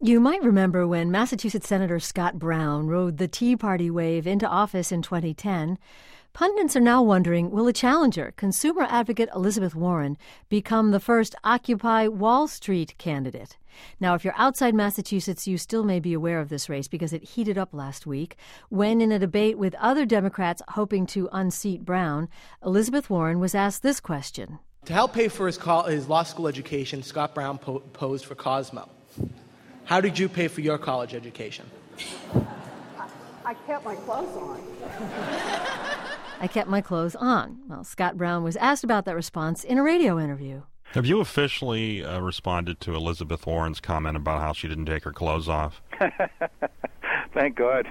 You might remember when Massachusetts Senator Scott Brown rode the Tea Party wave into office in 2010. Pundits are now wondering, will a challenger, consumer advocate Elizabeth Warren, become the first Occupy Wall Street candidate? Now, if you're outside Massachusetts, you still may be aware of this race because it heated up last week when, in a debate with other Democrats hoping to unseat Brown, Elizabeth Warren was asked this question. To help pay for his law school education, Scott Brown posed for Cosmo. How did you pay for your college education? I kept my clothes on. I kept my clothes on. Well, Scott Brown was asked about that response in a radio interview. Have you officially responded to Elizabeth Warren's comment about how she didn't take her clothes off? Thank God.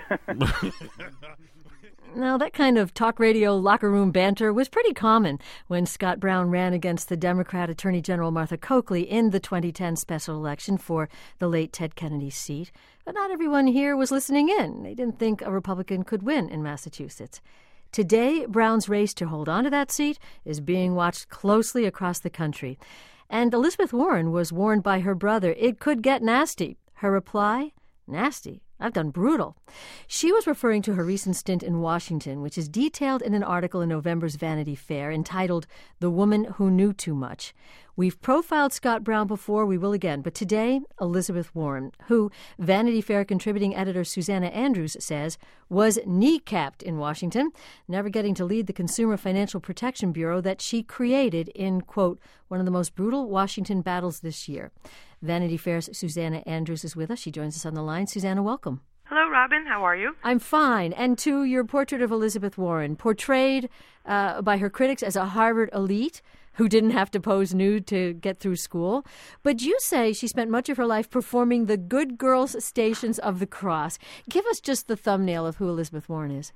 Now, that kind of talk radio locker room banter was pretty common when Scott Brown ran against the Democrat Attorney General Martha Coakley in the 2010 special election for the late Ted Kennedy seat. But not everyone here was listening in. They didn't think a Republican could win in Massachusetts. Today, Brown's race to hold on to that seat is being watched closely across the country. And Elizabeth Warren was warned by her brother it could get nasty. Her reply? Nasty. I've done brutal. She was referring to her recent stint in Washington, which is detailed in an article in November's Vanity Fair entitled The Woman Who Knew Too Much. We've profiled Scott Brown before, we will again, but today, Elizabeth Warren, who Vanity Fair contributing editor Susanna Andrews says was kneecapped in Washington, never getting to lead the Consumer Financial Protection Bureau that she created in, quote, one of the most brutal Washington battles this year. Vanity Fair's Susanna Andrews is with us. She joins us on the line. Susanna, welcome. Hello, Robin. How are you? I'm fine. And to your portrait of Elizabeth Warren, portrayed by her critics as a Harvard elite who didn't have to pose nude to get through school. But you say she spent much of her life performing the Good Girls Stations of the Cross. Give us just the thumbnail of who Elizabeth Warren is.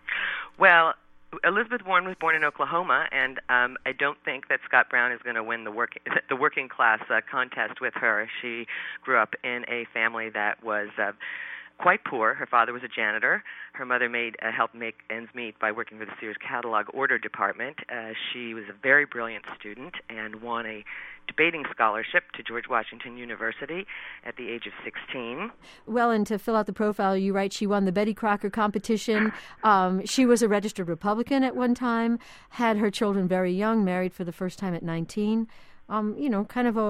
Well, Elizabeth Warren was born in Oklahoma, and I don't think that Scott Brown is going to win the working class contest with her. She grew up in a family that was quite poor. Her father was a janitor. Her mother helped make ends meet by working for the Sears Catalog Order Department. She was a very brilliant student and won a debating scholarship to George Washington University at the age of 16. Well, and to fill out the profile, you write she won the Betty Crocker competition. She was a registered Republican at one time, had her children very young, married for the first time at 19. Kind of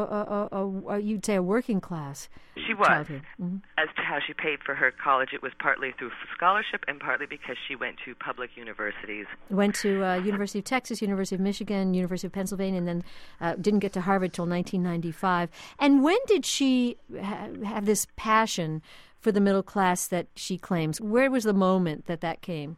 a you'd say a working class. She was. Mm-hmm. As to how she paid for her college, it was partly through scholarship and partly because she went to public universities. Went to University of Texas, University of Michigan, University of Pennsylvania, and then didn't get to Harvard till 1995. And when did she have this passion for the middle class that she claims? Where was the moment that came?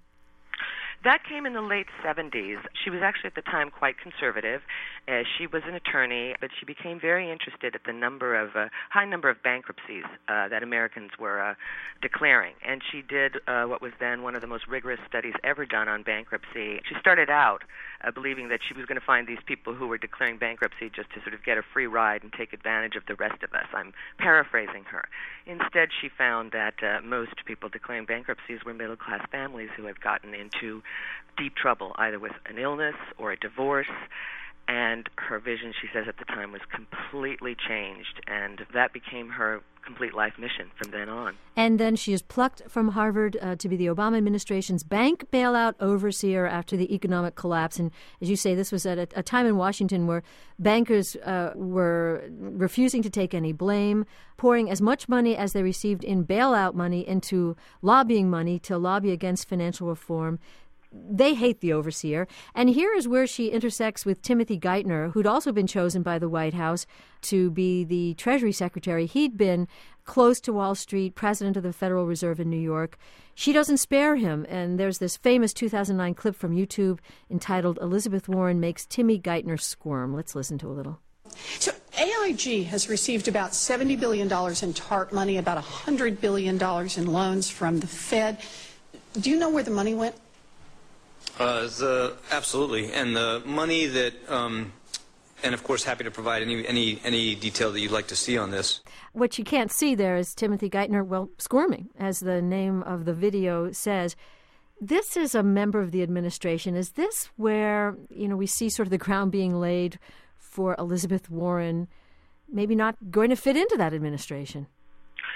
That came in the late 70s. She was actually at the time quite conservative. She was an attorney, but she became very interested at the high number of bankruptcies that Americans were declaring. And she did what was then one of the most rigorous studies ever done on bankruptcy. She started out believing that she was going to find these people who were declaring bankruptcy just to sort of get a free ride and take advantage of the rest of us. I'm paraphrasing her. Instead, she found that most people declaring bankruptcies were middle-class families who had gotten into deep trouble, either with an illness or a divorce. And her vision, she says at the time, was completely changed, and that became her complete life mission from then on. And then she is plucked from Harvard to be the Obama administration's bank bailout overseer after the economic collapse. And as you say, this was at a time in Washington where bankers were refusing to take any blame, pouring as much money as they received in bailout money into lobbying money to lobby against financial reform. They hate the overseer. And here is where she intersects with Timothy Geithner, who'd also been chosen by the White House to be the Treasury Secretary. He'd been close to Wall Street, president of the Federal Reserve in New York. She doesn't spare him. And there's this famous 2009 clip from YouTube entitled Elizabeth Warren Makes Timmy Geithner Squirm. Let's listen to a little. So AIG has received about $70 billion in TARP money, about $100 billion in loans from the Fed. Do you know where the money went? Absolutely, and the money that, and of course, happy to provide any detail that you'd like to see on this. What you can't see there is Timothy Geithner, squirming, as the name of the video says. This is a member of the administration. Is this where, we see sort of the ground being laid for Elizabeth Warren, maybe not going to fit into that administration?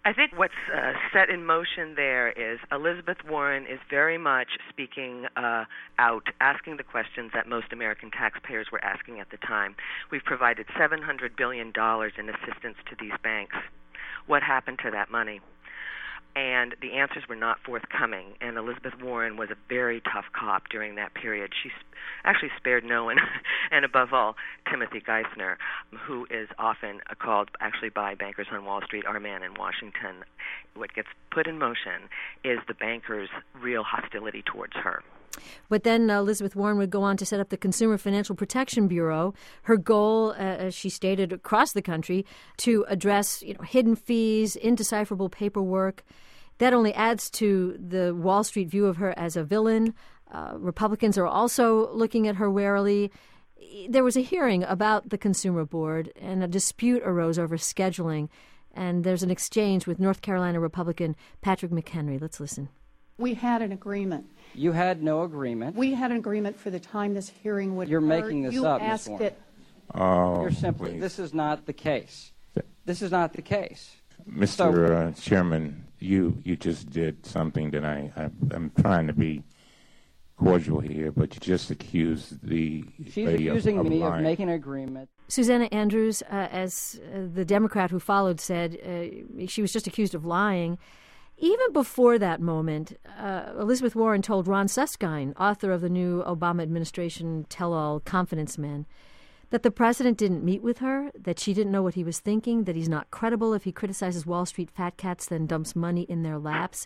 I think what's set in motion there is Elizabeth Warren is very much speaking out, asking the questions that most American taxpayers were asking at the time. We've provided $700 billion in assistance to these banks. What happened to that money? And the answers were not forthcoming, and Elizabeth Warren was a very tough cop during that period. She actually spared no one, and above all, Timothy Geithner, who is often called, actually by bankers on Wall Street, our man in Washington. What gets put in motion is the bankers' real hostility towards her. But then Elizabeth Warren would go on to set up the Consumer Financial Protection Bureau. Her goal, as she stated across the country, to address hidden fees, indecipherable paperwork. That only adds to the Wall Street view of her as a villain. Republicans are also looking at her warily. There was a hearing about the Consumer Board, and a dispute arose over scheduling. And there's an exchange with North Carolina Republican Patrick McHenry. Let's listen. We had an agreement. You had no agreement. We had an agreement for the time this hearing would You're occur. making this you up, Ms. asked Warren. it. You're simply, please. this is not the case. This is not the case. Mr. Chairman, you just did something that I'm trying to be cordial here, but you just accused the She's lady accusing me of lying. making an agreement. Susanna Andrews, as the Democrat who followed said, she was just accused of lying. Even before that moment, Elizabeth Warren told Ron Suskind, author of the new Obama administration tell-all Confidence Man, that the president didn't meet with her, that she didn't know what he was thinking, that he's not credible if he criticizes Wall Street fat cats, then dumps money in their laps.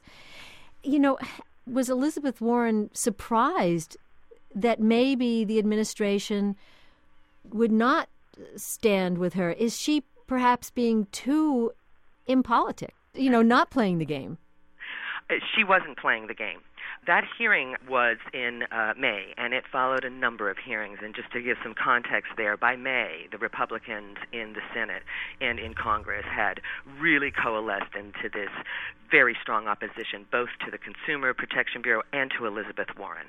Was Elizabeth Warren surprised that maybe the administration would not stand with her? Is she perhaps being too impolitic, not playing the game? She wasn't playing the game. That hearing was in May, and it followed a number of hearings. And just to give some context there, by May, the Republicans in the Senate and in Congress had really coalesced into this very strong opposition, both to the Consumer Protection Bureau and to Elizabeth Warren.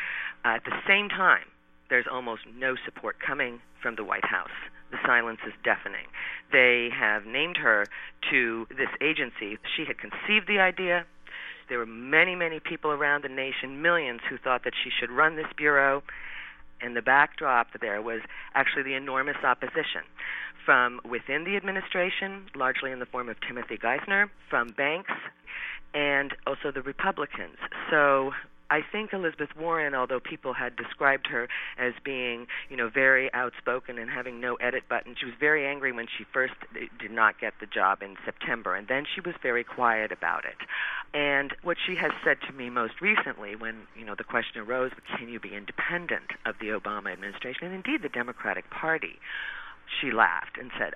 At the same time, there's almost no support coming from the White House. The silence is deafening. They have named her to this agency. She had conceived the idea. There were many, many people around the nation, millions, who thought that she should run this bureau. And the backdrop there was actually the enormous opposition from within the administration, largely in the form of Timothy Geithner, from banks, and also the Republicans. So I think Elizabeth Warren, although people had described her as being, very outspoken and having no edit button, she was very angry when she first did not get the job in September, and then she was very quiet about it. And what she has said to me most recently when, the question arose, can you be independent of the Obama administration, and indeed the Democratic Party, she laughed and said,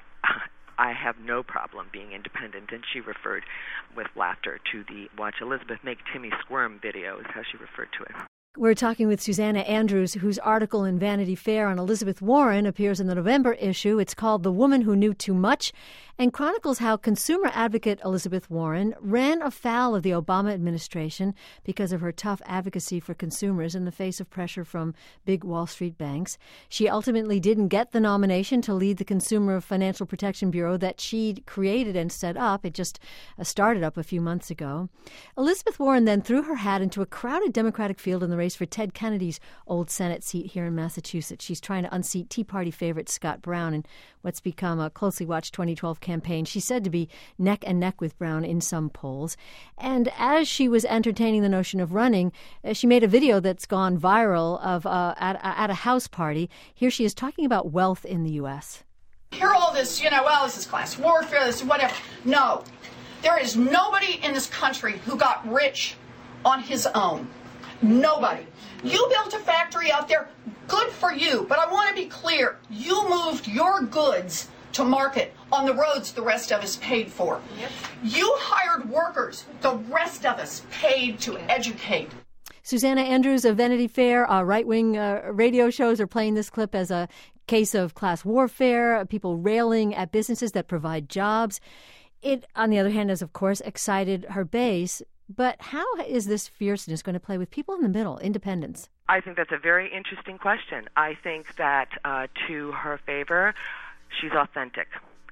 I have no problem being independent, and she referred with laughter to the Watch Elizabeth Make Timmy Squirm video is how she referred to it. We're talking with Susanna Andrews, whose article in Vanity Fair on Elizabeth Warren appears in the November issue. It's called The Woman Who Knew Too Much, and chronicles how consumer advocate Elizabeth Warren ran afoul of the Obama administration because of her tough advocacy for consumers in the face of pressure from big Wall Street banks. She ultimately didn't get the nomination to lead the Consumer Financial Protection Bureau that she'd created and set up. It just started up a few months ago. Elizabeth Warren then threw her hat into a crowded Democratic field in the race for Ted Kennedy's old Senate seat here in Massachusetts. She's trying to unseat Tea Party favorite Scott Brown in what's become a closely watched 2012 campaign. She's said to be neck and neck with Brown in some polls. And as she was entertaining the notion of running, she made a video that's gone viral of at a house party. Here she is talking about wealth in the U.S. Hear all this, this is class warfare, this is whatever. No, there is nobody in this country who got rich on his own. Nobody. You built a factory out there, good for you, but I want to be clear, you moved your goods to market on the roads the rest of us paid for. Yep. You hired workers, the rest of us paid to educate. Susanna Andrews of Vanity Fair, right-wing radio shows are playing this clip as a case of class warfare, people railing at businesses that provide jobs. It, on the other hand, has, of course, excited her base. But how is this fierceness going to play with people in the middle, independents? I think that's a very interesting question. I think that to her favor, she's authentic.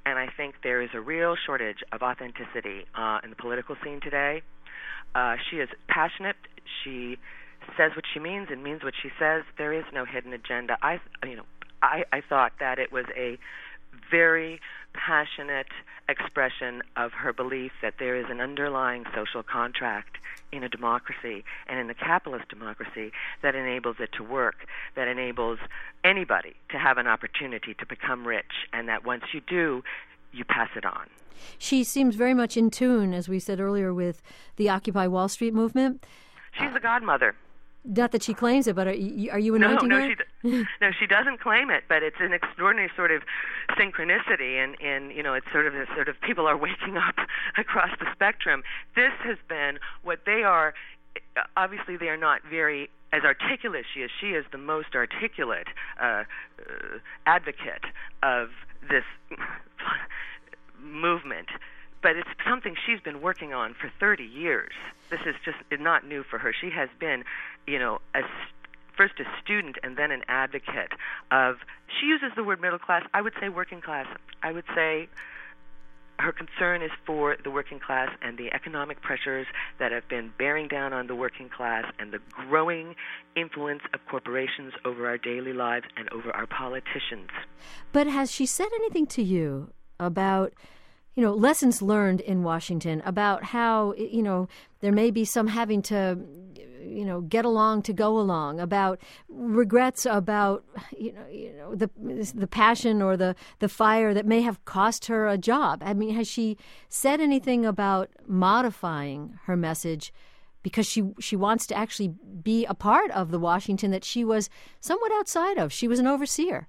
And I think there is a real shortage of authenticity in the political scene today. She is passionate. She says what she means and means what she says. There is no hidden agenda. I thought that it was a very passionate expression of her belief that there is an underlying social contract in a democracy and in the capitalist democracy that enables it to work, that enables anybody to have an opportunity to become rich, and that once you do, you pass it on. She seems very much in tune, as we said earlier, with the Occupy Wall Street movement. She's the godmother. Not that she claims it, but are you anointing her? No, she doesn't claim it, but it's an extraordinary sort of synchronicity, and it's sort of people are waking up across the spectrum. This has been what they are. Obviously, they are not very as articulate as she is. She is the most articulate advocate of this movement. But it's something she's been working on for 30 years. This is just not new for her. She has been, first a student and then an advocate of, she uses the word middle class. I would say working class. I would say her concern is for the working class and the economic pressures that have been bearing down on the working class and the growing influence of corporations over our daily lives and over our politicians. But has she said anything to you about lessons learned in Washington, about how, there may be some having to, get along to go along, about regrets, about, the passion or the fire that may have cost her a job? I mean, has she said anything about modifying her message because she wants to actually be a part of the Washington that she was somewhat outside of? She was an overseer.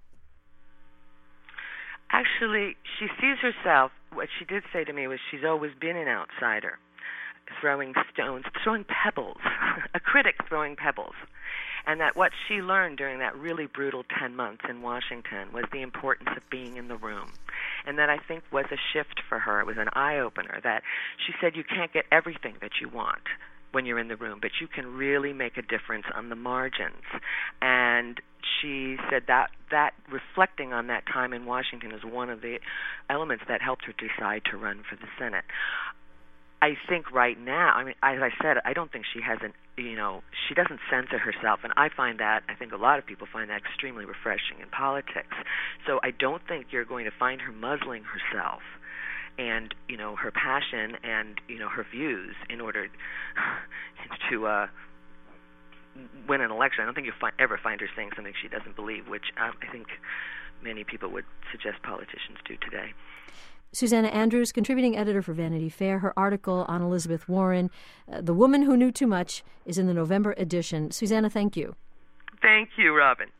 Actually, she sees herself, what she did say to me was she's always been an outsider, throwing stones, throwing pebbles, a critic throwing pebbles. And that what she learned during that really brutal 10 months in Washington was the importance of being in the room. And that I think was a shift for her. It was an eye-opener that she said you can't get everything that you want when you're in the room, but you can really make a difference on the margins. And she said that reflecting on that time in Washington is one of the elements that helped her decide to run for the Senate. I think right now, as I said, I don't think she has she doesn't censor herself, and I think a lot of people find that extremely refreshing in politics. So I don't think you're going to find her muzzling herself and, her passion and, her views in order to win an election. I don't think you'll ever find her saying something she doesn't believe, which I think many people would suggest politicians do today. Susanna Andrews, contributing editor for Vanity Fair. Her article on Elizabeth Warren, The Woman Who Knew Too Much, is in the November edition. Susanna, thank you. Thank you, Robin.